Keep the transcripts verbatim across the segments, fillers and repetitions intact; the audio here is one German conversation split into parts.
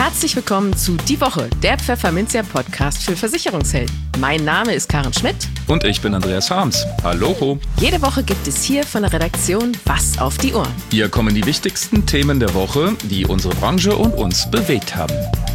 Herzlich willkommen zu Die Woche, der Pfefferminzia-Podcast für Versicherungshelden. Mein Name ist Karen Schmidt. Und ich bin Andreas Harms. Hallo. Jede Woche gibt es hier von der Redaktion was auf die Ohren. Hier kommen die wichtigsten Themen der Woche, die unsere Branche und uns bewegt haben.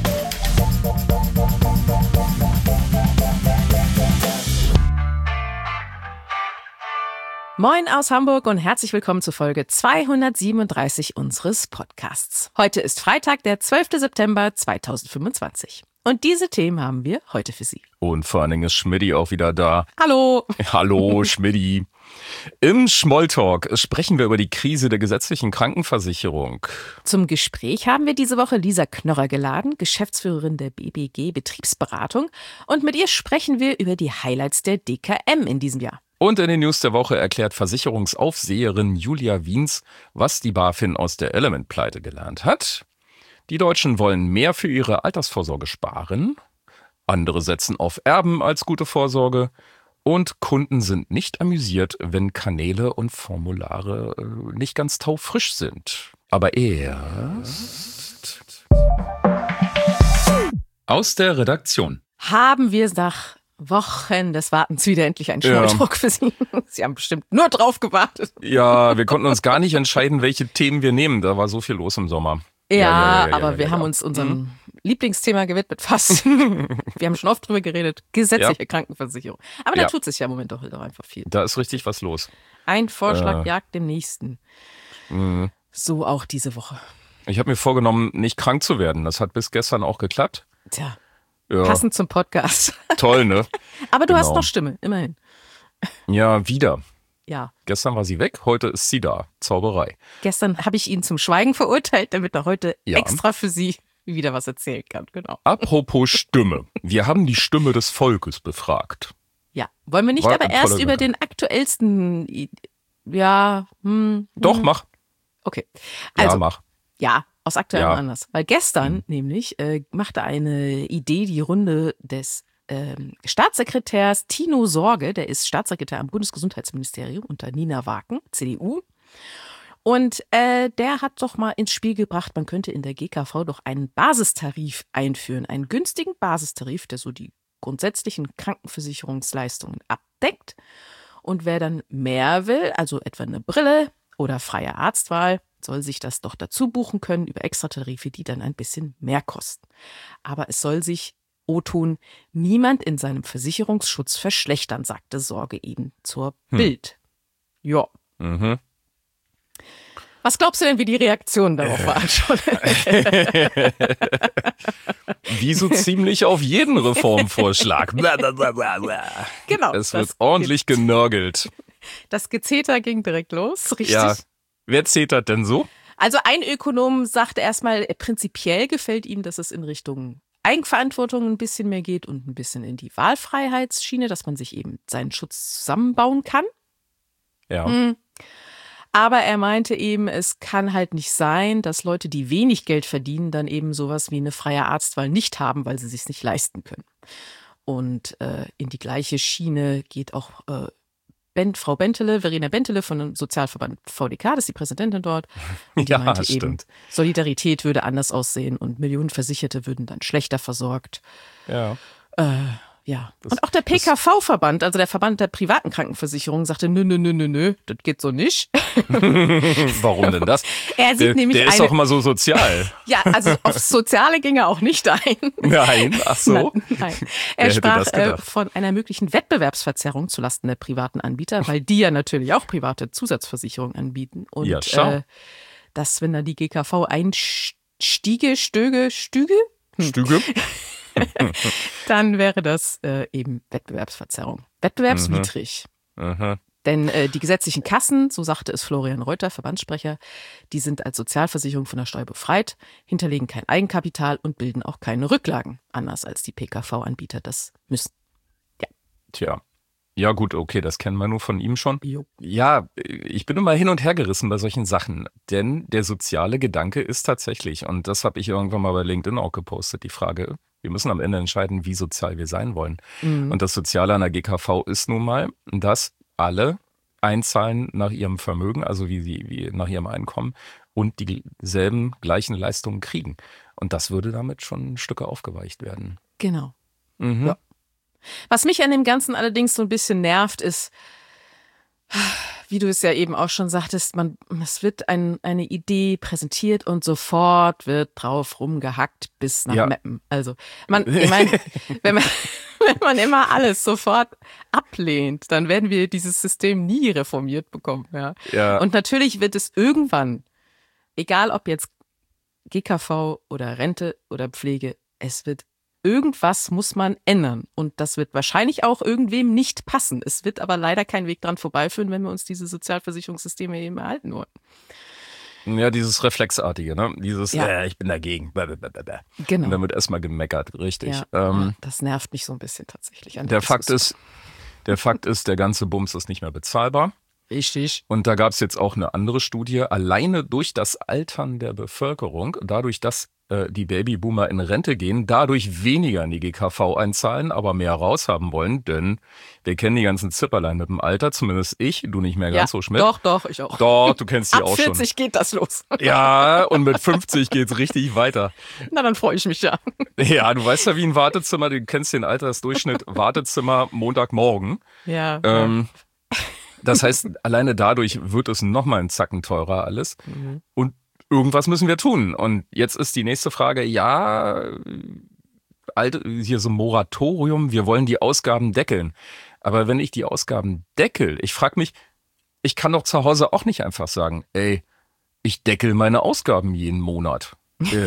Moin aus Hamburg und herzlich willkommen zu Folge zweihundertsiebenunddreißig unseres Podcasts. Heute ist Freitag, der zwölfter September zweitausendfünfundzwanzig. Und diese Themen haben wir heute für Sie. Und vor allen Dingen ist Schmidti auch wieder da. Hallo. Hallo, Schmidti. Im Schmolltalk sprechen wir über die Krise der gesetzlichen Krankenversicherung. Zum Gespräch haben wir diese Woche Lisa Knorrer geladen, Geschäftsführerin der B B G Betriebsberatung. Und mit ihr sprechen wir über die Highlights der D K M in diesem Jahr. Und in den News der Woche erklärt Versicherungsaufseherin Julia Wiens, was die BaFin aus der Element-Pleite gelernt hat. Die Deutschen wollen mehr für ihre Altersvorsorge sparen. Andere setzen auf Erben als gute Vorsorge. Und Kunden sind nicht amüsiert, wenn Kanäle und Formulare nicht ganz taufrisch sind. Aber erst aus der Redaktion. Haben wir nach Wochen des Wartens wieder endlich einen Schmolltalk ja. für Sie. Sie haben bestimmt nur drauf gewartet. Ja, wir konnten uns gar nicht entscheiden, welche Themen wir nehmen. Da war so viel los im Sommer. Ja, ja, ja, ja aber ja, ja, wir ja, haben ja. uns unserem mhm. Lieblingsthema gewidmet, fast. Wir haben schon oft drüber geredet, gesetzliche ja. Krankenversicherung. Aber da ja. tut sich ja im Moment doch einfach viel. Da ist richtig was los. Ein Vorschlag äh. jagt dem nächsten. Mhm. So auch diese Woche. Ich habe mir vorgenommen, nicht krank zu werden. Das hat bis gestern auch geklappt. Tja. Ja. Passend zum Podcast. Toll, ne? Aber du genau. hast noch Stimme, immerhin. Ja, wieder. Ja. Gestern war sie weg, heute ist sie da. Zauberei. Gestern habe ich ihn zum Schweigen verurteilt, damit er heute ja. extra für Sie wieder was erzählen kann. Genau. Apropos Stimme. Wir haben die Stimme des Volkes befragt. Ja. Wollen wir nicht war aber erst über den aktuellsten... Ja, hm, Doch, hm. mach. Okay. Also, ja, mach. Ja, aus aktuellem ja. Anlass. Weil gestern mhm. nämlich äh, machte eine Idee die Runde des ähm, Staatssekretärs Tino Sorge, der ist Staatssekretär am Bundesgesundheitsministerium unter Nina Waken, C D U. Und äh, der hat doch mal ins Spiel gebracht, man könnte in der G K V doch einen Basistarif einführen, einen günstigen Basistarif, der so die grundsätzlichen Krankenversicherungsleistungen abdeckt. Und wer dann mehr will, also etwa eine Brille oder freie Arztwahl, soll sich das doch dazu buchen können über Extratarife, die dann ein bisschen mehr kosten. Aber es soll sich, O-Ton, niemand in seinem Versicherungsschutz verschlechtern, sagte Sorge eben zur hm. Bild. Ja. Mhm. Was glaubst du denn, wie die Reaktionen darauf waren schon? Wie so ziemlich auf jeden Reformvorschlag. Genau. Es wird ordentlich genörgelt. Das Gezeter ging direkt los, richtig? Ja. Wer zetert denn so? Also ein Ökonom sagte erstmal, prinzipiell gefällt ihm, dass es in Richtung Eigenverantwortung ein bisschen mehr geht und ein bisschen in die Wahlfreiheitsschiene, dass man sich eben seinen Schutz zusammenbauen kann. Ja. Mhm. Aber er meinte eben, es kann halt nicht sein, dass Leute, die wenig Geld verdienen, dann eben sowas wie eine freie Arztwahl nicht haben, weil sie es sich nicht leisten können. Und äh, in die gleiche Schiene geht auch äh, Ben, Frau Bentele, Verena Bentele von dem Sozialverband V D K, das ist die Präsidentin dort. Und die ja, meinte stimmt. eben, Solidarität würde anders aussehen und Millionen Versicherte würden dann schlechter versorgt. Ja. Äh, ja. Das, und auch der P K V-Verband, also der Verband der privaten Krankenversicherung, sagte, nö, nö, nö, nö, nö, das geht so nicht. Warum denn das? Er sieht der nämlich der ist eine, doch immer so sozial. Ja, also aufs Soziale ging er auch nicht ein. Nein, ach so. Nein, nein. Er Wer sprach hätte das äh, gedacht? von einer möglichen Wettbewerbsverzerrung zulasten der privaten Anbieter, weil die ja natürlich auch private Zusatzversicherungen anbieten. Und ja, schau. Äh, dass, wenn da die G K V einstiege, stöge, stüge? Hm. Stüge? Dann wäre das äh, eben Wettbewerbsverzerrung. Wettbewerbswidrig. Mhm. Mhm. Denn äh, die gesetzlichen Kassen, so sagte es Florian Reuter, Verbandssprecher, die sind als Sozialversicherung von der Steuer befreit, hinterlegen kein Eigenkapital und bilden auch keine Rücklagen, anders als die P K V-Anbieter das müssen. Ja. Tja. Ja gut, okay, das kennen wir nur von ihm schon. Jo. Ja, ich bin immer hin und her gerissen bei solchen Sachen, denn der soziale Gedanke ist tatsächlich, und das habe ich irgendwann mal bei LinkedIn auch gepostet, die Frage, wir müssen am Ende entscheiden, wie sozial wir sein wollen. Mhm. Und das Soziale an der G K V ist nun mal, dass alle einzahlen nach ihrem Vermögen, also wie sie wie nach ihrem Einkommen und dieselben gleichen Leistungen kriegen. Und das würde damit schon ein Stück aufgeweicht werden. Genau. Mhm. Ja. Was mich an dem Ganzen allerdings so ein bisschen nervt, ist, wie du es ja eben auch schon sagtest, man, es wird ein, eine Idee präsentiert und sofort wird drauf rumgehackt bis nach Ja. Meppen. Also, man, ich meine, wenn man, wenn man immer alles sofort ablehnt, dann werden wir dieses System nie reformiert bekommen. Ja. Ja. Und natürlich wird es irgendwann, egal ob jetzt G K V oder Rente oder Pflege, es wird irgendwas muss man ändern. Und das wird wahrscheinlich auch irgendwem nicht passen. Es wird aber leider kein Weg dran vorbeiführen, wenn wir uns diese Sozialversicherungssysteme eben erhalten wollen. Ja, dieses Reflexartige, ne? Dieses, Ja. äh, ich bin dagegen. Blablabla. Genau. Und dann wird erstmal gemeckert, richtig. Ja, Ähm, ja, das nervt mich so ein bisschen tatsächlich. An der der Fakt Diskussion. ist, der Fakt ist, der ganze Bums ist nicht mehr bezahlbar. Richtig. Und da gab es jetzt auch eine andere Studie, alleine durch das Altern der Bevölkerung, dadurch, dass äh, die Babyboomer in Rente gehen, dadurch weniger in die G K V einzahlen, aber mehr raushaben wollen, denn wir kennen die ganzen Zipperlein mit dem Alter, zumindest ich, du nicht mehr Ja, ganz so, Schmidt. doch, doch, ich auch. Doch, du kennst die Ab auch schon. vierzig geht das los. Ja, und mit fünfzig geht's richtig weiter. Na, dann freue ich mich ja. Ja, du weißt ja, wie ein Wartezimmer, du kennst den Altersdurchschnitt, Wartezimmer Montagmorgen. Ja. Ähm, das heißt, alleine dadurch wird es nochmal einen Zacken teurer alles. Mhm. Und irgendwas müssen wir tun. Und jetzt ist die nächste Frage, ja, alte, hier so ein Moratorium, wir wollen die Ausgaben deckeln. Aber wenn ich die Ausgaben deckel, ich frage mich, ich kann doch zu Hause auch nicht einfach sagen, ey, ich deckel meine Ausgaben jeden Monat. Äh,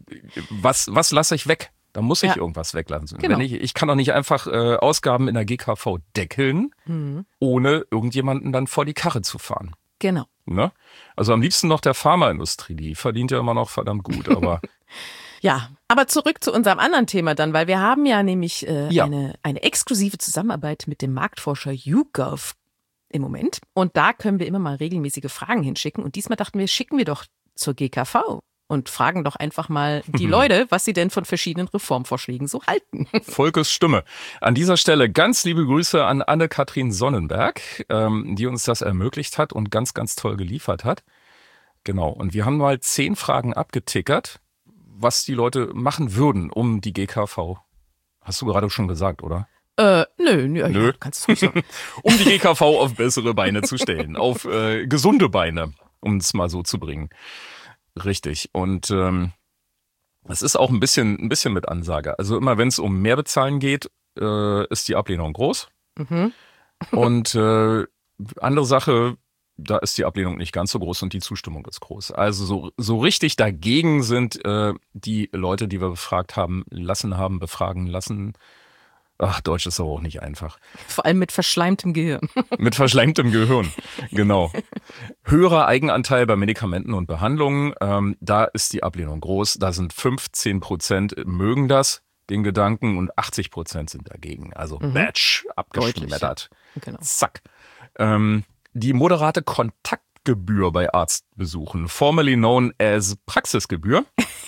was was lasse ich weg? Da muss ich Ja. irgendwas weglassen. Genau. Wenn ich, ich kann doch nicht einfach äh, Ausgaben in der G K V deckeln, Mhm. ohne irgendjemanden dann vor die Karre zu fahren. Genau. Ne? Also am liebsten noch der Pharmaindustrie, die verdient ja immer noch verdammt gut, aber Ja, aber zurück zu unserem anderen Thema dann, weil wir haben ja nämlich äh, Ja. eine, eine exklusive Zusammenarbeit mit dem Marktforscher YouGov im Moment. Und da können wir immer mal regelmäßige Fragen hinschicken. Und diesmal dachten wir, schicken wir doch zur G K V und fragen doch einfach mal die Leute, was sie denn von verschiedenen Reformvorschlägen so halten. Volkes Stimme. An dieser Stelle ganz liebe Grüße an Anne-Kathrin Sonnenberg, ähm, die uns das ermöglicht hat und ganz, ganz toll geliefert hat. Genau. Und wir haben mal zehn Fragen abgetickert, was die Leute machen würden, um die G K V. Hast du gerade schon gesagt, oder? Äh, nö, nö, Nö. Ja, kannst du nicht sagen. Um die G K V auf bessere Beine zu stellen, auf äh, gesunde Beine, um es mal so zu bringen. Richtig. Und ähm, es ist auch ein bisschen, ein bisschen mit Ansage. Also immer wenn es um mehr bezahlen geht, äh, ist die Ablehnung groß. Mhm. Und äh, andere Sache, da ist die Ablehnung nicht ganz so groß und die Zustimmung ist groß. Also so, so richtig dagegen sind äh, die Leute, die wir befragt haben, lassen haben, befragen lassen. Ach, Deutsch ist aber auch nicht einfach. Vor allem mit verschleimtem Gehirn. Mit verschleimtem Gehirn, genau. Höherer Eigenanteil bei Medikamenten und Behandlungen, ähm, da ist die Ablehnung groß. Da sind fünfzehn Prozent mögen das, den Gedanken, und achtzig Prozent sind dagegen. Also Mhm. Batch, abgeschmettert. Genau. Zack. Ähm, die moderate Kontaktgebühr bei Arztbesuchen, formerly known as Praxisgebühr.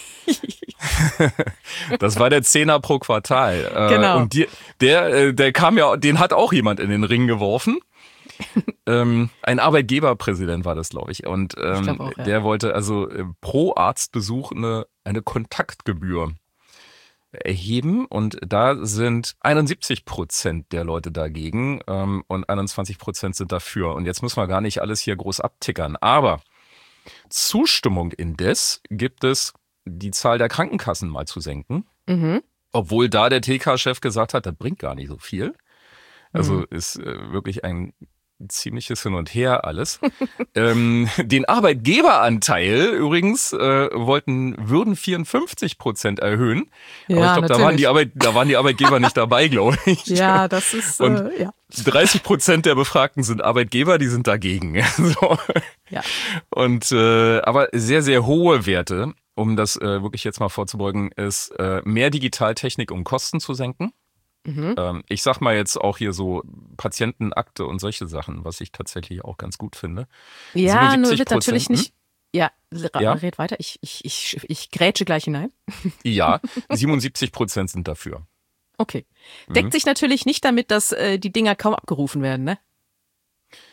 Das war der Zehner pro Quartal. Äh, Genau. Und die, der, äh, der kam ja, den hat auch jemand in den Ring geworfen. ähm, ein Arbeitgeberpräsident war das, glaube ich. Und ähm, glaub auch, ja. der wollte also äh, pro Arztbesuch eine, eine Kontaktgebühr erheben. Und da sind einundsiebzig Prozent der Leute dagegen ähm, und einundzwanzig Prozent sind dafür. Und jetzt müssen wir gar nicht alles hier groß abtickern. Aber Zustimmung indes gibt es, die Zahl der Krankenkassen mal zu senken. Mhm. Obwohl da der T K-Chef gesagt hat, das bringt gar nicht so viel. Also Mhm. ist äh, wirklich ein ziemliches Hin und Her alles. ähm, den Arbeitgeberanteil übrigens äh, wollten, würden vierundfünfzig Prozent erhöhen. Aber Ja, ich glaube, da waren die natürlich. Arbeit, da waren die Arbeitgeber nicht dabei, glaube ich. Ja, das ist, Und- äh, ja. dreißig Prozent der Befragten sind Arbeitgeber, die sind dagegen. so. Ja. Und äh, aber sehr, sehr hohe Werte, um das äh, wirklich jetzt mal vorzubeugen, ist äh, mehr Digitaltechnik, um Kosten zu senken. Mhm. Ähm, ich sag mal jetzt auch hier so Patientenakte und solche Sachen, was ich tatsächlich auch ganz gut finde. Ja, nur 77 wird natürlich Prozent, nicht. Ja, ra- Ja? red weiter. Ich, ich, ich, ich grätsche gleich hinein. Ja, siebenundsiebzig Prozent sind dafür. Okay. Mhm. Deckt sich natürlich nicht damit, dass äh, die Dinger kaum abgerufen werden, ne?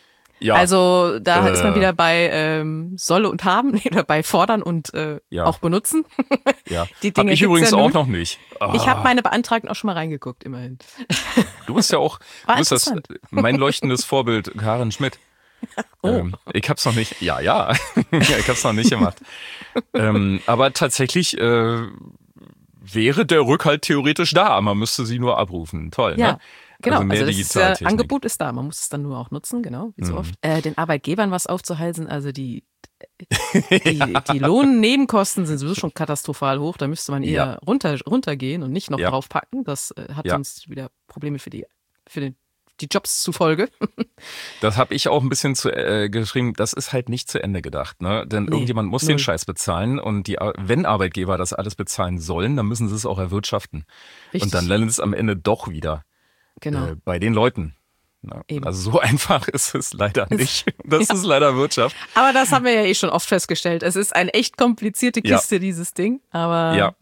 Ja. Also da äh, ist man wieder bei ähm, solle und haben, nee, oder bei fordern und äh, ja. auch benutzen. Ja. Die Dinge hab ich gibt's übrigens ja auch nun. noch nicht. Oh. Ich habe meine Beantragten auch schon mal reingeguckt, immerhin. Du bist ja auch, War du bist das, mein leuchtendes Vorbild, Karin Schmidt. Oh. Ähm, ich hab's noch nicht, ja, ja, ich hab's noch nicht gemacht. ähm, aber tatsächlich äh, wäre der Rückhalt theoretisch da, man müsste sie nur abrufen. Toll, Ja. ne? Genau, also mehr also das ist, äh, Digitaltechnik. Angebot ist da, man muss es dann nur auch nutzen, genau, wie so Mhm. oft. Äh, den Arbeitgebern was aufzuhalsen, also die, die, ja. die Lohnnebenkosten sind sowieso schon katastrophal hoch, da müsste man eher Ja. runter, runtergehen und nicht noch Ja. draufpacken, das äh, hat Ja. sonst wieder Probleme für die, für den, die Jobs zufolge. Das habe ich auch ein bisschen zu, äh, geschrieben, das ist halt nicht zu Ende gedacht, ne? Denn Nee, irgendjemand muss null. den Scheiß bezahlen und die, wenn Arbeitgeber das alles bezahlen sollen, dann müssen sie es auch erwirtschaften. Richtig, Und dann landet es am Ende doch wieder genau. äh, bei den Leuten. Ja, Eben. also so einfach ist es leider nicht. Das Ja. ist leider Wirtschaft. Aber das haben wir ja eh schon oft festgestellt. Es ist eine echt komplizierte Ja. Kiste, dieses Ding. Aber Ja.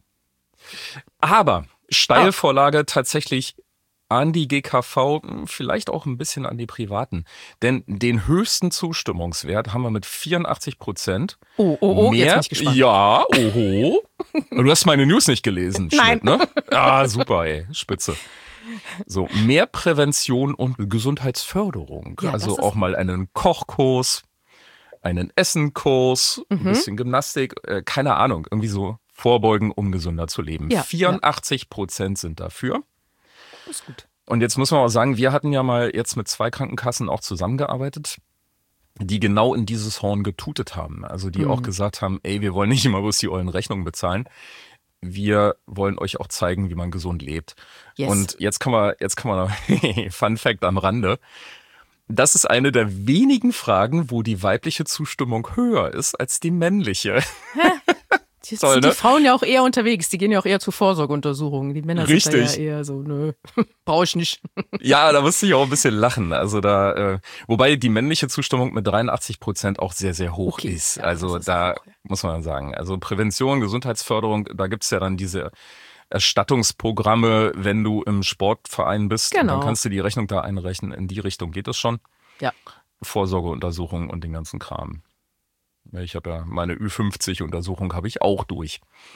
Aber Steilvorlage tatsächlich an die G K V, vielleicht auch ein bisschen an die Privaten. Denn den höchsten Zustimmungswert haben wir mit vierundachtzig Prozent. oh, oh, oh, Mehr, jetzt bin ich gespannt. Ja, oho. Du hast meine News nicht gelesen, Nein. Schmidt, ne? Ah, super, ey, spitze. So, mehr Prävention und Gesundheitsförderung. Ja, also das ist- auch mal einen Kochkurs, einen Essenkurs, ein Mhm. bisschen Gymnastik, äh, keine Ahnung, irgendwie so vorbeugen, um gesünder zu leben. Ja, vierundachtzig Prozent sind dafür. Das ist gut. Und jetzt muss man auch sagen, wir hatten ja mal jetzt mit zwei Krankenkassen auch zusammengearbeitet, die genau in dieses Horn getutet haben. Also die Mhm. auch gesagt haben, ey, wir wollen nicht immer bloß die ollen Rechnungen bezahlen. Wir wollen euch auch zeigen, wie man gesund lebt. Yes. Und jetzt kann man, jetzt kann man noch, Fun Fact am Rande. Das ist eine der wenigen Fragen, wo die weibliche Zustimmung höher ist als die männliche. Jetzt Toll, sind ne? die Frauen ja auch eher unterwegs. Die gehen ja auch eher zu Vorsorgeuntersuchungen. Die Männer sind da Richtig. ja eher so, nö, brauche ich nicht. Ja, da musste ich auch ein bisschen lachen. Also da, äh, wobei die männliche Zustimmung mit dreiundachtzig Prozent auch sehr, sehr hoch Okay, ist. ja, Also das ist da hoch, ja. muss man sagen. Also Prävention, Gesundheitsförderung, da gibt's ja dann diese Erstattungsprogramme, wenn du im Sportverein bist. Und Genau. dann kannst du die Rechnung da einrechnen. In die Richtung geht es schon. Ja. Vorsorgeuntersuchungen und den ganzen Kram. Ich habe ja meine Ü fünfzig Untersuchung habe ich auch durch.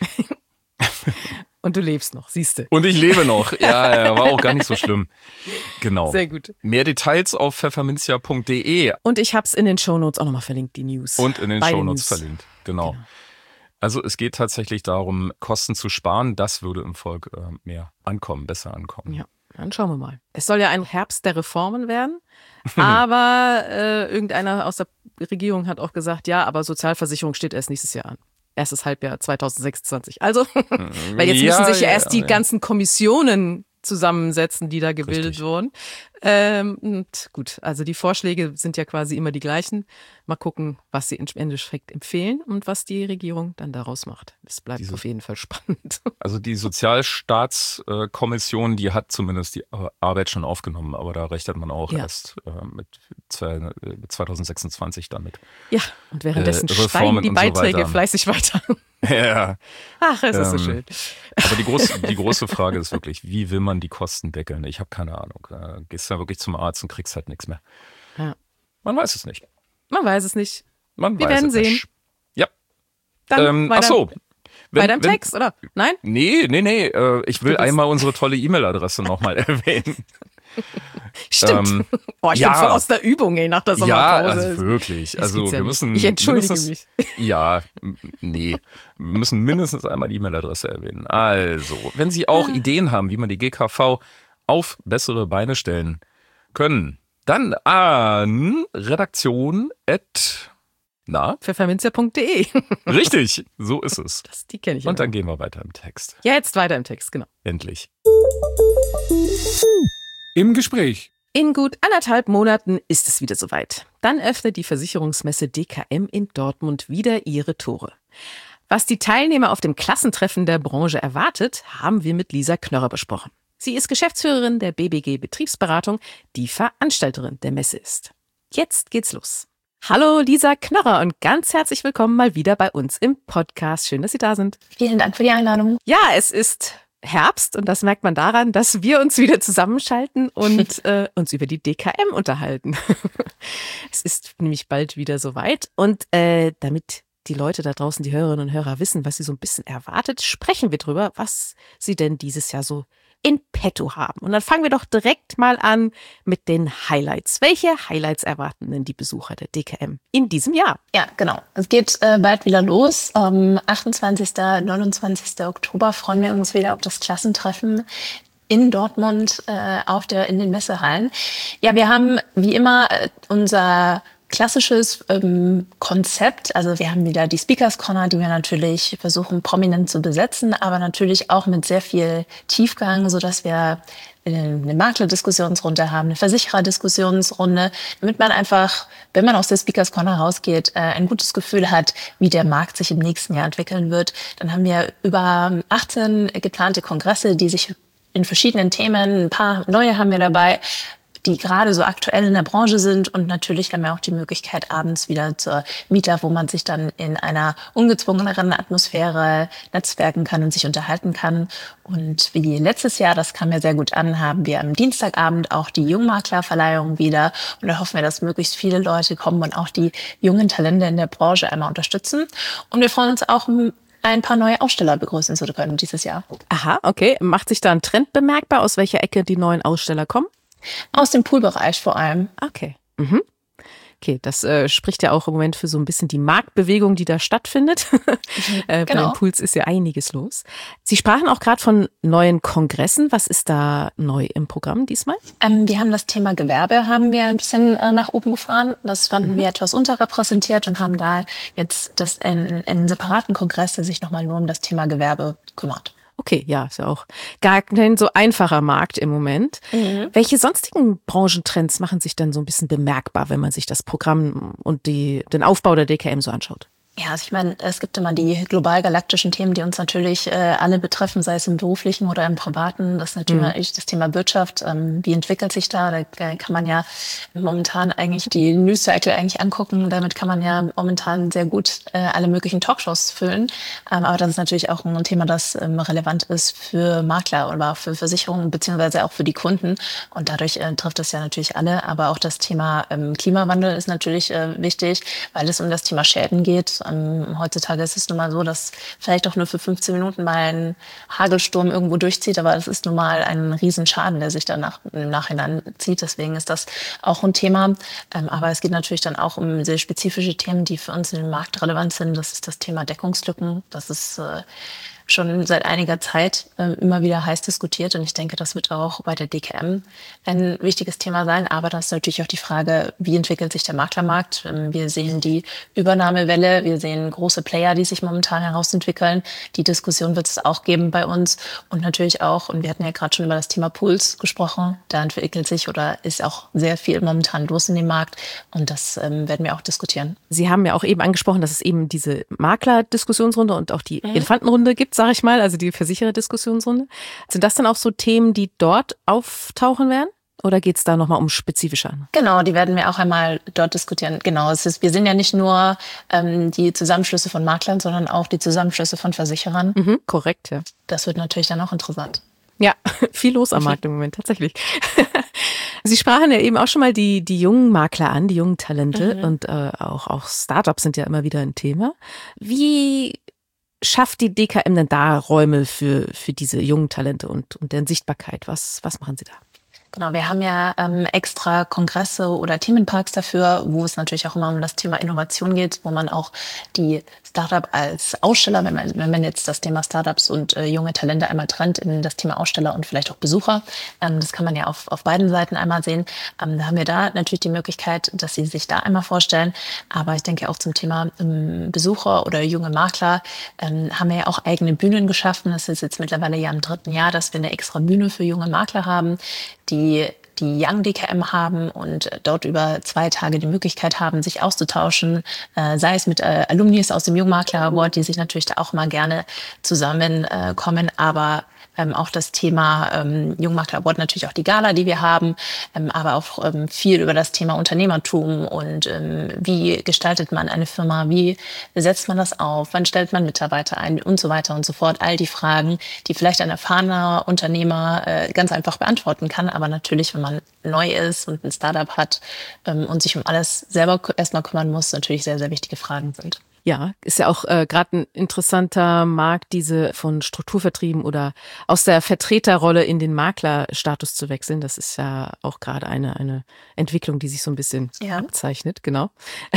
Und du lebst noch, siehst du. Und ich lebe noch. Ja, ja, war auch gar nicht so schlimm. Genau. Sehr gut. Mehr Details auf pfefferminzia punkt de Und ich habe es in den Shownotes auch nochmal verlinkt, die News. und in den Beide Shownotes News. verlinkt. Genau. Genau. Also es geht tatsächlich darum, Kosten zu sparen. Das würde im Volk äh, mehr ankommen, besser ankommen. Ja, dann schauen wir mal. Es soll ja ein Herbst der Reformen werden, aber äh, irgendeiner aus der Regierung hat auch gesagt, ja, aber Sozialversicherung steht erst nächstes Jahr an. Erstes Halbjahr zwanzig sechsundzwanzig. Also, weil jetzt Ja, müssen sich ja ja, erst die ja. ganzen Kommissionen zusammensetzen, die da gebildet Richtig. wurden. Ähm, und gut, also die Vorschläge sind ja quasi immer die gleichen. Mal gucken, was sie im Endeffekt empfehlen und was die Regierung dann daraus macht. Es bleibt Diese- auf jeden Fall spannend. Also die Sozialstaatskommission, die hat zumindest die Arbeit schon aufgenommen, aber da rechnet man auch Ja. erst äh, mit zwei- äh, zwanzig sechsundzwanzig damit. Ja, und währenddessen Äh, steigen Reformen die und so Beiträge weiter. fleißig weiter. Ja. Ach, es ist so Ähm, schön. Aber die große, die große Frage ist wirklich, wie will man die Kosten deckeln? Ich habe keine Ahnung. Äh, gehst da wirklich zum Arzt und kriegst halt nichts mehr. Ja. Man weiß es nicht. Man weiß es nicht. Man Wir weiß werden es sehen. nicht. Ja. Dann Ähm, ach weiter, so. Wenn- weiter im wenn- Text, oder? Nein? Nee, nee, nee. Äh, ich will Du bist- einmal unsere tolle E-Mail-Adresse nochmal erwähnen. Stimmt. Ähm, oh, ich ja. bin voll aus der Übung, ey, nach der Ja, Sommerpause. also wirklich. Das Also geht's ja wir nicht. müssen. Ich entschuldige mindestens- Ja, m- nee. Wir müssen mindestens einmal die E-Mail-Adresse erwähnen. Also, wenn Sie auch Ideen haben, wie man die G K V auf bessere Beine stellen können, dann an Redaktion at na, Pfefferminzia punkt de. richtig, so ist es. Das, die kenne ich Und ja. dann gehen wir weiter im Text. Jetzt weiter im Text, genau. Endlich. Im Gespräch. In gut anderthalb Monaten ist es wieder soweit. Dann öffnet die Versicherungsmesse D K M in Dortmund wieder ihre Tore. Was die Teilnehmer auf dem Klassentreffen der Branche erwartet, haben wir mit Lisa Knörrer besprochen. Sie ist Geschäftsführerin der B B G Betriebsberatung, die Veranstalterin der Messe ist. Jetzt geht's los. Hallo Lisa Knörrer und ganz herzlich willkommen mal wieder bei uns im Podcast. Schön, dass Sie da sind. Vielen Dank für die Einladung. Ja, es ist Herbst und das merkt man daran, dass wir uns wieder zusammenschalten und äh, uns über die D K M unterhalten. Es ist nämlich bald wieder soweit und äh, damit die Leute da draußen, die Hörerinnen und Hörer wissen, was sie so ein bisschen erwartet, sprechen wir drüber, was sie denn dieses Jahr so in petto haben. Und dann fangen wir doch direkt mal an mit den Highlights. Welche Highlights erwarten denn die Besucher der D K M in diesem Jahr? Ja, genau. Es geht äh, bald wieder los. Am achtundzwanzigsten, neunundzwanzigsten Oktober freuen wir uns wieder auf das Klassentreffen in Dortmund äh, auf der in den Messehallen. Ja, wir haben wie immer äh, unser klassisches ähm, Konzept, also wir haben wieder die Speakers Corner, die wir natürlich versuchen prominent zu besetzen, aber natürlich auch mit sehr viel Tiefgang, so dass wir eine Makler-Diskussionsrunde haben, eine Versicherer-Diskussionsrunde, damit man einfach, wenn man aus der Speakers Corner rausgeht, ein gutes Gefühl hat, wie der Markt sich im nächsten Jahr entwickeln wird. Dann haben wir über achtzehn geplante Kongresse, die sich in verschiedenen Themen, ein paar neue haben wir dabei, die gerade so aktuell in der Branche sind. Und natürlich haben wir auch die Möglichkeit, abends wieder zur Meetup, wo man sich dann in einer ungezwungeneren Atmosphäre netzwerken kann und sich unterhalten kann. Und wie letztes Jahr, das kam ja sehr gut an, haben wir am Dienstagabend auch die Jungmaklerverleihung wieder. Und da hoffen wir, dass möglichst viele Leute kommen und auch die jungen Talente in der Branche einmal unterstützen. Und wir freuen uns auch, ein paar neue Aussteller begrüßen zu können dieses Jahr. Aha, okay. Macht sich da ein Trend bemerkbar, aus welcher Ecke die neuen Aussteller kommen? Aus dem Poolbereich vor allem. Okay. Mhm. Okay, das äh, spricht ja auch im Moment für so ein bisschen die Marktbewegung, die da stattfindet. äh, genau. Bei den Pools ist ja einiges los. Sie sprachen auch gerade von neuen Kongressen. Was ist da neu im Programm diesmal? Ähm, wir haben das Thema Gewerbe haben wir ein bisschen äh, nach oben gefahren. Das fanden mhm. wir etwas unterrepräsentiert und haben da jetzt das in, in einen separaten Kongress, der sich nochmal nur um das Thema Gewerbe kümmert. Okay, ja, ist ja auch gar kein so einfacher Markt im Moment. Mhm. Welche sonstigen Branchentrends machen sich dann so ein bisschen bemerkbar, wenn man sich das Programm und die, den Aufbau der D K M so anschaut? Ja, also ich meine, es gibt immer die global-galaktischen Themen, die uns natürlich äh, alle betreffen, sei es im beruflichen oder im privaten. Das ist natürlich mhm. das Thema Wirtschaft. Ähm, wie entwickelt sich da? Da kann man ja momentan eigentlich die News-Cycle eigentlich angucken. Damit kann man ja momentan sehr gut äh, alle möglichen Talkshows füllen. Ähm, aber das ist natürlich auch ein Thema, das ähm, relevant ist für Makler oder für Versicherungen beziehungsweise auch für die Kunden. Und dadurch äh, trifft es ja natürlich alle. Aber auch das Thema ähm, Klimawandel ist natürlich äh, wichtig, weil es um das Thema Schäden geht. Um, heutzutage ist es nun mal so, dass vielleicht auch nur für fünfzehn Minuten mal ein Hagelsturm irgendwo durchzieht, aber es ist nun mal ein Riesenschaden, der sich danach im Nachhinein zieht. Deswegen ist das auch ein Thema. Ähm, aber es geht natürlich dann auch um sehr spezifische Themen, die für uns in den Markt relevant sind. Das ist das Thema Deckungslücken. Das ist äh, schon seit einiger Zeit äh, immer wieder heiß diskutiert. Und ich denke, das wird auch bei der D K M ein wichtiges Thema sein. Aber das ist natürlich auch die Frage, wie entwickelt sich der Maklermarkt? Ähm, wir sehen die Übernahmewelle. Wir sehen große Player, die sich momentan herausentwickeln. Die Diskussion wird es auch geben bei uns. Und natürlich auch, und wir hatten ja gerade schon über das Thema Pools gesprochen, da entwickelt sich oder ist auch sehr viel momentan los in dem Markt. Und das ähm, werden wir auch diskutieren. Sie haben ja auch eben angesprochen, dass es eben diese Makler-Diskussionsrunde und auch die mhm. Elefantenrunde gibt, sag ich mal, also die Versicherer-Diskussionsrunde. Sind das dann auch so Themen, die dort auftauchen werden? Oder geht es da nochmal um spezifischer? Genau, die werden wir auch einmal dort diskutieren. Genau, es ist, wir sind ja nicht nur ähm, die Zusammenschlüsse von Maklern, sondern auch die Zusammenschlüsse von Versicherern. Mhm, korrekt, ja. Das wird natürlich dann auch interessant. Ja, viel los am Markt im Moment, tatsächlich. Sie sprachen ja eben auch schon mal die, die jungen Makler an, die jungen Talente mhm. und äh, auch, auch Startups sind ja immer wieder ein Thema. Wie schafft die D K M denn da Räume für, für diese jungen Talente und, und deren Sichtbarkeit? Was, was machen Sie da? Genau, wir haben ja ähm, extra Kongresse oder Themenparks dafür, wo es natürlich auch immer um das Thema Innovation geht, wo man auch die Startup als Aussteller, wenn man, wenn man jetzt das Thema Startups und äh, junge Talente einmal trennt in das Thema Aussteller und vielleicht auch Besucher, ähm, das kann man ja auf, auf beiden Seiten einmal sehen. Ähm, da haben wir da natürlich die Möglichkeit, dass sie sich da einmal vorstellen. Aber ich denke auch zum Thema ähm, Besucher oder junge Makler ähm, haben wir ja auch eigene Bühnen geschaffen. Das ist jetzt mittlerweile ja im dritten Jahr, dass wir eine extra Bühne für junge Makler haben, die die Young D K M haben und dort über zwei Tage die Möglichkeit haben, sich auszutauschen, äh, sei es mit äh, Alumnis aus dem Jungmakler Award, die sich natürlich da auch mal gerne zusammenkommen, äh, aber ähm, auch das Thema ähm, Jungmakler Award, natürlich auch die Gala, die wir haben, ähm, aber auch ähm, viel über das Thema Unternehmertum und ähm, wie gestaltet man eine Firma, wie setzt man das auf, wann stellt man Mitarbeiter ein und so weiter und so fort. All die Fragen, die vielleicht ein erfahrener Unternehmer äh, ganz einfach beantworten kann, aber natürlich, wenn man neu ist und ein Startup hat ähm, und sich um alles selber erstmal kümmern muss, natürlich sehr, sehr wichtige Fragen sind. Ja, ist ja auch äh, gerade ein interessanter Markt, diese von Strukturvertrieben oder aus der Vertreterrolle in den Maklerstatus zu wechseln. Das ist ja auch gerade eine eine Entwicklung, die sich so ein bisschen ja. abzeichnet, genau.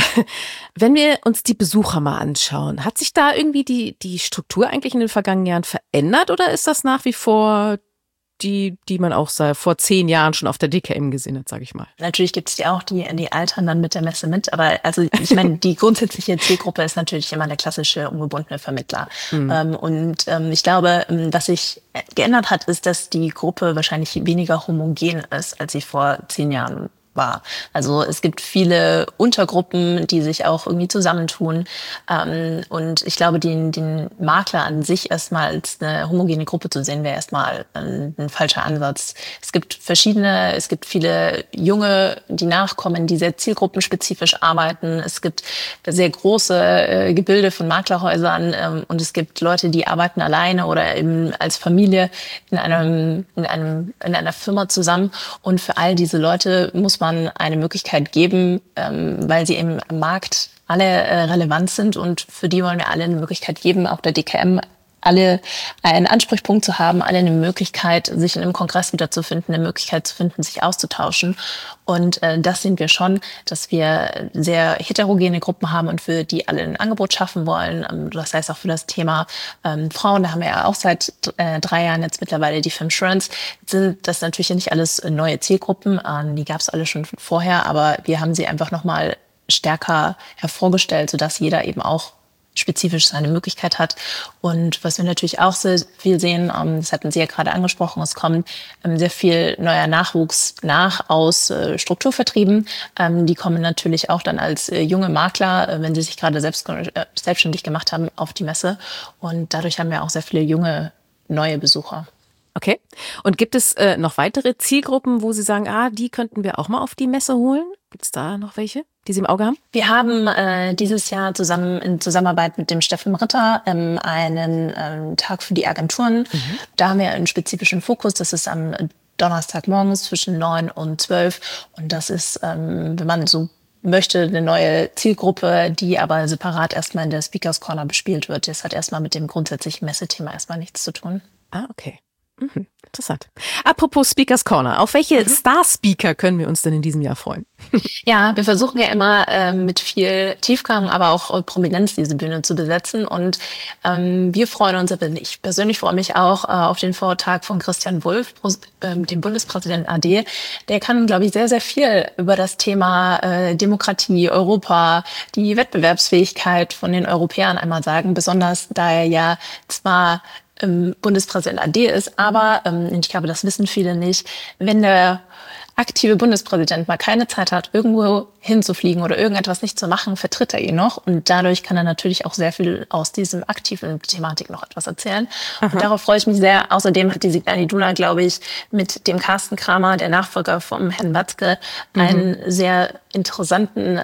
Wenn wir uns die Besucher mal anschauen, hat sich da irgendwie die die Struktur eigentlich in den vergangenen Jahren verändert oder ist das nach wie vor die, die man auch seit vor zehn Jahren schon auf der D K M gesehen hat, sage ich mal? Natürlich gibt es ja auch die, die altern dann mit der Messe mit, aber also ich meine, die grundsätzliche Zielgruppe ist natürlich immer der klassische ungebundene Vermittler. Mhm. Ähm, und ähm, ich glaube, was sich geändert hat, ist, dass die Gruppe wahrscheinlich weniger homogen ist, als sie vor zehn Jahren war. Also es gibt viele Untergruppen, die sich auch irgendwie zusammentun. Ähm, und ich glaube, den, den Makler an sich erstmal als eine homogene Gruppe zu sehen, wäre erstmal ein, ein falscher Ansatz. Es gibt verschiedene, es gibt viele Junge, die nachkommen, die sehr zielgruppenspezifisch arbeiten. Es gibt sehr große äh, Gebilde von Maklerhäusern ähm, und es gibt Leute, die arbeiten alleine oder eben als Familie in einem, in einem, in einer Firma zusammen. Und für all diese Leute muss man eine Möglichkeit geben, ähm, weil sie im Markt alle äh, relevant sind und für die wollen wir alle eine Möglichkeit geben, auf der D K M alle einen Ansprechpunkt zu haben, alle eine Möglichkeit, sich in einem Kongress wiederzufinden, eine Möglichkeit zu finden, sich auszutauschen. Und äh, das sehen wir schon, dass wir sehr heterogene Gruppen haben und für die alle ein Angebot schaffen wollen. Ähm, das heißt auch für das Thema ähm, Frauen, da haben wir ja auch seit äh, drei Jahren jetzt mittlerweile die Femsurance, sind das natürlich nicht alles neue Zielgruppen, ähm, die gab es alle schon vorher, aber wir haben sie einfach nochmal stärker hervorgestellt, sodass jeder eben auch spezifisch seine Möglichkeit hat. Und was wir natürlich auch sehr viel sehen, das hatten Sie ja gerade angesprochen, es kommt sehr viel neuer Nachwuchs nach aus Strukturvertrieben. Die kommen natürlich auch dann als junge Makler, wenn sie sich gerade selbst, selbstständig gemacht haben, auf die Messe. Und dadurch haben wir auch sehr viele junge, neue Besucher. Okay. Und gibt es äh, noch weitere Zielgruppen, wo Sie sagen, ah, die könnten wir auch mal auf die Messe holen? Gibt es da noch welche, die Sie im Auge haben? Wir haben äh, dieses Jahr zusammen in Zusammenarbeit mit dem Steffen Ritter ähm, einen ähm, Tag für die Agenturen. Mhm. Da haben wir einen spezifischen Fokus. Das ist am Donnerstagmorgens zwischen neun und zwölf. Und das ist, ähm, wenn man so möchte, eine neue Zielgruppe, die aber separat erstmal in der Speakers Corner bespielt wird. Das hat erstmal mit dem grundsätzlichen Messethema erstmal nichts zu tun. Ah, okay. Mhm, interessant. Apropos Speakers Corner, auf welche mhm. Star-Speaker können wir uns denn in diesem Jahr freuen? Ja, wir versuchen ja immer äh, mit viel Tiefgang, aber auch äh, Prominenz diese Bühne zu besetzen und ähm, wir freuen uns, ich persönlich freue mich auch äh, auf den Vortrag von Christian Wulff, äh, dem Bundespräsidenten A D. Der kann, glaube ich, sehr, sehr viel über das Thema äh, Demokratie, Europa, die Wettbewerbsfähigkeit von den Europäern einmal sagen, besonders da er ja zwar Bundespräsident A D ist, aber ähm, ich glaube, das wissen viele nicht, wenn der aktive Bundespräsident mal keine Zeit hat, irgendwo hinzufliegen oder irgendetwas nicht zu machen, vertritt er ihn noch und dadurch kann er natürlich auch sehr viel aus diesem aktiven Thematik noch etwas erzählen. Aha. Und darauf freue ich mich sehr. Außerdem hat die Signal Iduna, glaube ich, mit dem Carsten Kramer, der Nachfolger vom Herrn Watzke, mhm. einen sehr interessanten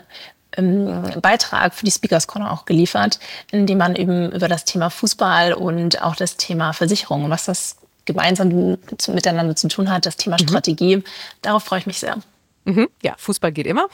Beitrag für die Speakers Corner auch geliefert, in dem man eben über das Thema Fußball und auch das Thema Versicherung, was das gemeinsam zu, miteinander zu tun hat, das Thema mhm. Strategie, darauf freue ich mich sehr. Mhm. Ja, Fußball geht immer.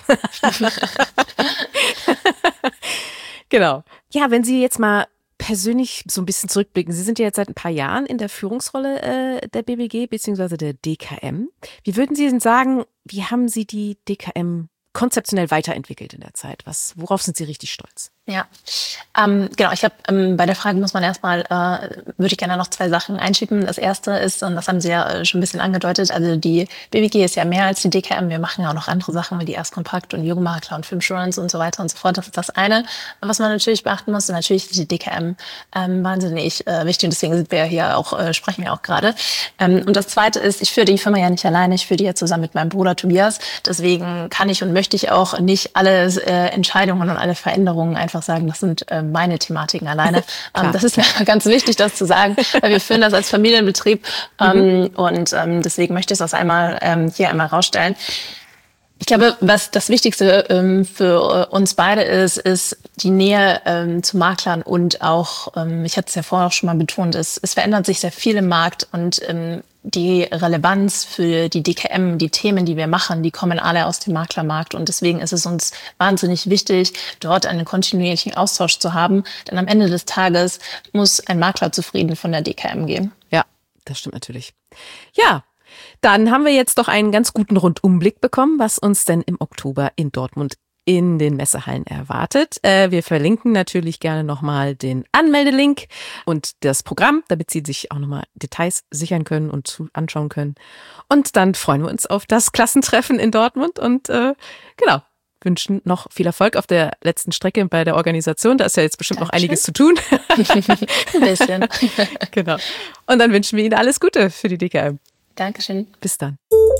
Genau. Ja, wenn Sie jetzt mal persönlich so ein bisschen zurückblicken, Sie sind ja jetzt seit ein paar Jahren in der Führungsrolle äh, der B B G bzw. der D K M. Wie würden Sie denn sagen, wie haben Sie die D K M konzeptionell weiterentwickelt in der Zeit? Was, worauf sind Sie richtig stolz? Ja, ähm, genau. Ich glaube, ähm, bei der Frage muss man erstmal, äh, würde ich gerne noch zwei Sachen einschieben. Das erste ist, und das haben Sie ja äh, schon ein bisschen angedeutet, also die B W G ist ja mehr als die D K M. Wir machen ja auch noch andere Sachen wie die Erstkompakt und Jungmakler und Filmsurance und so weiter und so fort. Das ist das eine. Was man natürlich beachten muss, und natürlich ist die D K M ähm, wahnsinnig äh, wichtig und deswegen sind wir ja hier auch, äh, sprechen wir auch gerade. Ähm, und das zweite ist, ich führe die Firma ja nicht alleine, ich führe die ja zusammen mit meinem Bruder Tobias. Deswegen kann ich und möchte ich auch nicht alle äh, Entscheidungen und alle Veränderungen einfach einfach sagen, das sind äh, meine Thematiken alleine. ähm, das ist mir ganz wichtig, das zu sagen, weil wir führen das als Familienbetrieb. Ähm, mhm. Und ähm, deswegen möchte ich das einmal ähm, hier einmal rausstellen. Ich glaube, was das Wichtigste ähm, für uns beide ist, ist die Nähe ähm, zu Maklern und auch, ähm, ich hatte es ja vorher auch schon mal betont, es, es verändert sich sehr viel im Markt und ähm, die Relevanz für die D K M, die Themen, die wir machen, die kommen alle aus dem Maklermarkt. Und deswegen ist es uns wahnsinnig wichtig, dort einen kontinuierlichen Austausch zu haben. Denn am Ende des Tages muss ein Makler zufrieden von der D K M gehen. Ja, das stimmt natürlich. Ja. Dann haben wir jetzt doch einen ganz guten Rundumblick bekommen, was uns denn im Oktober in Dortmund in den Messehallen erwartet. Äh, wir verlinken natürlich gerne nochmal den Anmeldelink und das Programm, damit Sie sich auch nochmal Details sichern können und zu anschauen können. Und dann freuen wir uns auf das Klassentreffen in Dortmund und äh, genau, wünschen noch viel Erfolg auf der letzten Strecke bei der Organisation. Da ist ja jetzt bestimmt Dankeschön. Noch einiges zu tun. Ein bisschen. Genau. Und dann wünschen wir Ihnen alles Gute für die D K M. Dankeschön. Bis dann.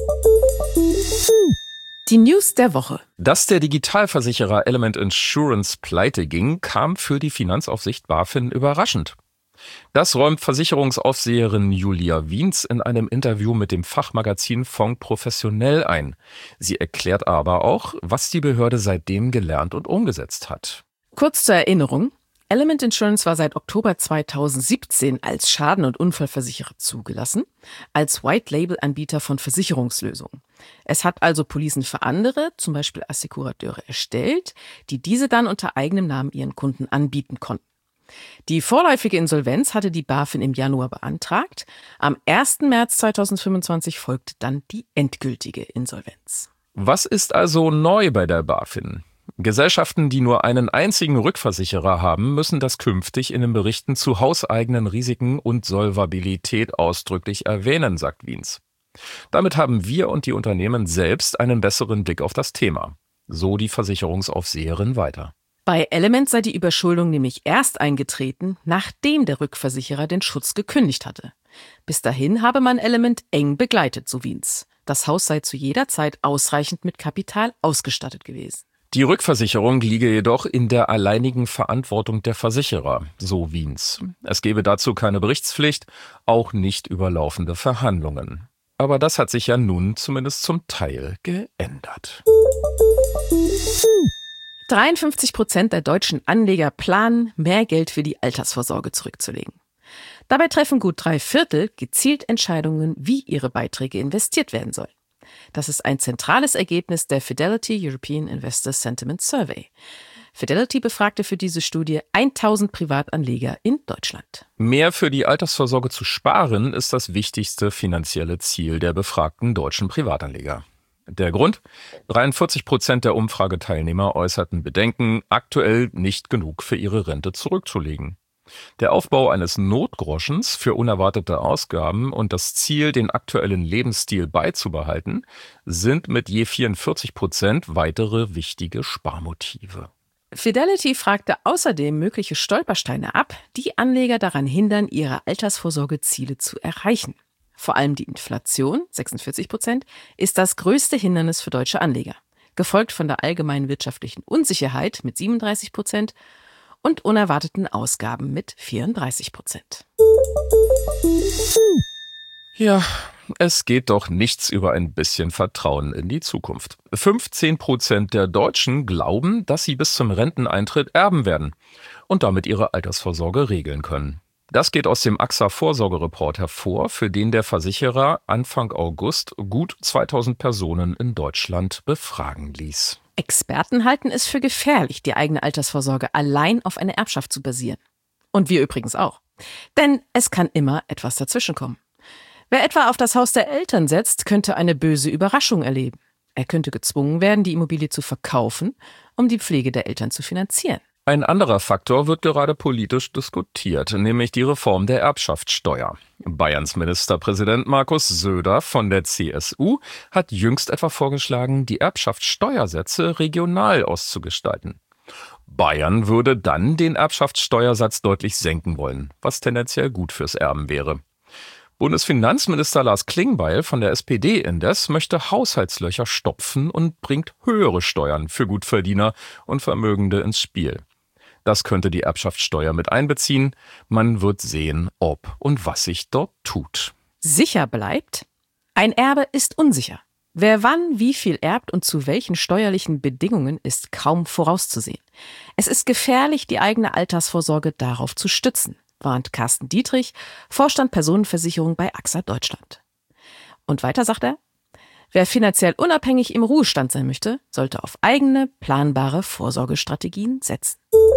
Die News der Woche. Dass der Digitalversicherer Element Insurance pleite ging, kam für die Finanzaufsicht BaFin überraschend. Das räumt Versicherungsaufseherin Julia Wiens in einem Interview mit dem Fachmagazin Fonds Professionell ein. Sie erklärt aber auch, was die Behörde seitdem gelernt und umgesetzt hat. Kurz zur Erinnerung. Element Insurance war seit Oktober zweitausendsiebzehn als Schaden- und Unfallversicherer zugelassen, als White-Label-Anbieter von Versicherungslösungen. Es hat also Policen für andere, zum Beispiel Assekurateure, erstellt, die diese dann unter eigenem Namen ihren Kunden anbieten konnten. Die vorläufige Insolvenz hatte die BaFin im Januar beantragt. Am ersten März zweitausendfünfundzwanzig folgte dann die endgültige Insolvenz. Was ist also neu bei der BaFin? Gesellschaften, die nur einen einzigen Rückversicherer haben, müssen das künftig in den Berichten zu hauseigenen Risiken und Solvabilität ausdrücklich erwähnen, sagt Wiens. Damit haben wir und die Unternehmen selbst einen besseren Blick auf das Thema. So die Versicherungsaufseherin weiter. Bei Element sei die Überschuldung nämlich erst eingetreten, nachdem der Rückversicherer den Schutz gekündigt hatte. Bis dahin habe man Element eng begleitet, so Wiens. Das Haus sei zu jeder Zeit ausreichend mit Kapital ausgestattet gewesen. Die Rückversicherung liege jedoch in der alleinigen Verantwortung der Versicherer, so Wiens. Es gebe dazu keine Berichtspflicht, auch nicht über laufende Verhandlungen. Aber das hat sich ja nun zumindest zum Teil geändert. dreiundfünfzig Prozent der deutschen Anleger planen, mehr Geld für die Altersvorsorge zurückzulegen. Dabei treffen gut drei Viertel gezielt Entscheidungen, wie ihre Beiträge investiert werden sollen. Das ist ein zentrales Ergebnis der Fidelity European Investor Sentiment Survey. Fidelity befragte für diese Studie tausend Privatanleger in Deutschland. Mehr für die Altersvorsorge zu sparen, ist das wichtigste finanzielle Ziel der befragten deutschen Privatanleger. Der Grund? dreiundvierzig Prozent der Umfrageteilnehmer äußerten Bedenken, aktuell nicht genug für ihre Rente zurückzulegen. Der Aufbau eines Notgroschens für unerwartete Ausgaben und das Ziel, den aktuellen Lebensstil beizubehalten, sind mit je vierundvierzig Prozent weitere wichtige Sparmotive. Fidelity fragte außerdem mögliche Stolpersteine ab, die Anleger daran hindern, ihre Altersvorsorgeziele zu erreichen. Vor allem die Inflation, sechsundvierzig Prozent, ist das größte Hindernis für deutsche Anleger, gefolgt von der allgemeinen wirtschaftlichen Unsicherheit mit siebenunddreißig Prozent und unerwarteten Ausgaben mit vierunddreißig Prozent. Ja, es geht doch nichts über ein bisschen Vertrauen in die Zukunft. fünfzehn Prozent der Deutschen glauben, dass sie bis zum Renteneintritt erben werden und damit ihre Altersvorsorge regeln können. Das geht aus dem A X A-Vorsorgereport hervor, für den der Versicherer Anfang August gut zweitausend Personen in Deutschland befragen ließ. Experten halten es für gefährlich, die eigene Altersvorsorge allein auf eine Erbschaft zu basieren. Und wir übrigens auch. Denn es kann immer etwas dazwischenkommen. Wer etwa auf das Haus der Eltern setzt, könnte eine böse Überraschung erleben. Er könnte gezwungen werden, die Immobilie zu verkaufen, um die Pflege der Eltern zu finanzieren. Ein anderer Faktor wird gerade politisch diskutiert, nämlich die Reform der Erbschaftssteuer. Bayerns Ministerpräsident Markus Söder von der C S U hat jüngst etwa vorgeschlagen, die Erbschaftssteuersätze regional auszugestalten. Bayern würde dann den Erbschaftssteuersatz deutlich senken wollen, was tendenziell gut fürs Erben wäre. Bundesfinanzminister Lars Klingbeil von der S P D indes möchte Haushaltslöcher stopfen und bringt höhere Steuern für Gutverdiener und Vermögende ins Spiel. Das könnte die Erbschaftssteuer mit einbeziehen. Man wird sehen, ob und was sich dort tut. Sicher bleibt: Ein Erbe ist unsicher. Wer wann wie viel erbt und zu welchen steuerlichen Bedingungen, ist kaum vorauszusehen. Es ist gefährlich, die eigene Altersvorsorge darauf zu stützen, warnt Carsten Dietrich, Vorstand Personenversicherung bei A X A Deutschland. Und weiter sagt er: Wer finanziell unabhängig im Ruhestand sein möchte, sollte auf eigene, planbare Vorsorgestrategien setzen.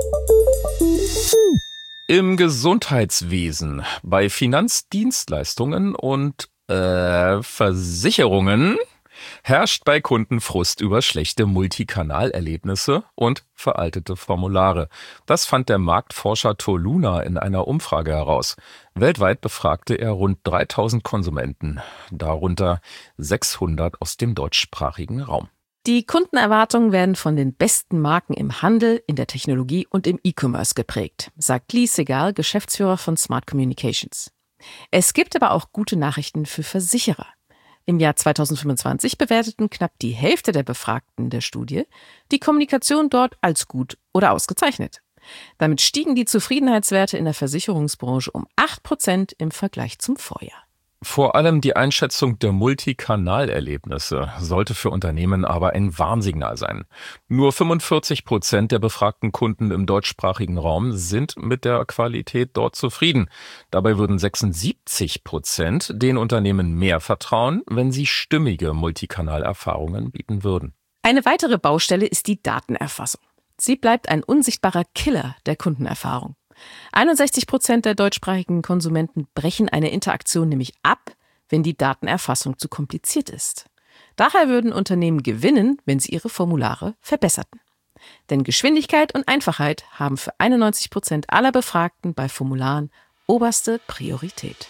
Im Gesundheitswesen, bei Finanzdienstleistungen und äh, Versicherungen herrscht bei Kunden Frust über schlechte Multikanalerlebnisse und veraltete Formulare. Das fand der Marktforscher Toluna in einer Umfrage heraus. Weltweit befragte er rund dreitausend Konsumenten, darunter sechshundert aus dem deutschsprachigen Raum. Die Kundenerwartungen werden von den besten Marken im Handel, in der Technologie und im E-Commerce geprägt, sagt Lee Segal, Geschäftsführer von Smart Communications. Es gibt aber auch gute Nachrichten für Versicherer. Im Jahr zweitausendfünfundzwanzig bewerteten knapp die Hälfte der Befragten der Studie die Kommunikation dort als gut oder ausgezeichnet. Damit stiegen die Zufriedenheitswerte in der Versicherungsbranche um acht Prozent im Vergleich zum Vorjahr. Vor allem die Einschätzung der Multikanalerlebnisse sollte für Unternehmen aber ein Warnsignal sein. Nur fünfundvierzig Prozent der befragten Kunden im deutschsprachigen Raum sind mit der Qualität dort zufrieden. Dabei würden sechsundsiebzig Prozent den Unternehmen mehr vertrauen, wenn sie stimmige Multikanalerfahrungen bieten würden. Eine weitere Baustelle ist die Datenerfassung. Sie bleibt ein unsichtbarer Killer der Kundenerfahrung. einundsechzig Prozent der deutschsprachigen Konsumenten brechen eine Interaktion nämlich ab, wenn die Datenerfassung zu kompliziert ist. Daher würden Unternehmen gewinnen, wenn sie ihre Formulare verbesserten. Denn Geschwindigkeit und Einfachheit haben für einundneunzig Prozent aller Befragten bei Formularen oberste Priorität.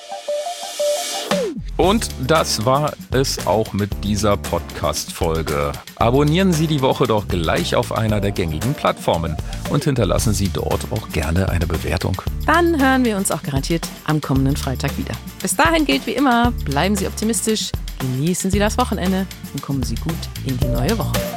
Und das war es auch mit dieser Podcast-Folge. Abonnieren Sie die Woche doch gleich auf einer der gängigen Plattformen und hinterlassen Sie dort auch gerne eine Bewertung. Dann hören wir uns auch garantiert am kommenden Freitag wieder. Bis dahin gilt wie immer, bleiben Sie optimistisch, genießen Sie das Wochenende und kommen Sie gut in die neue Woche.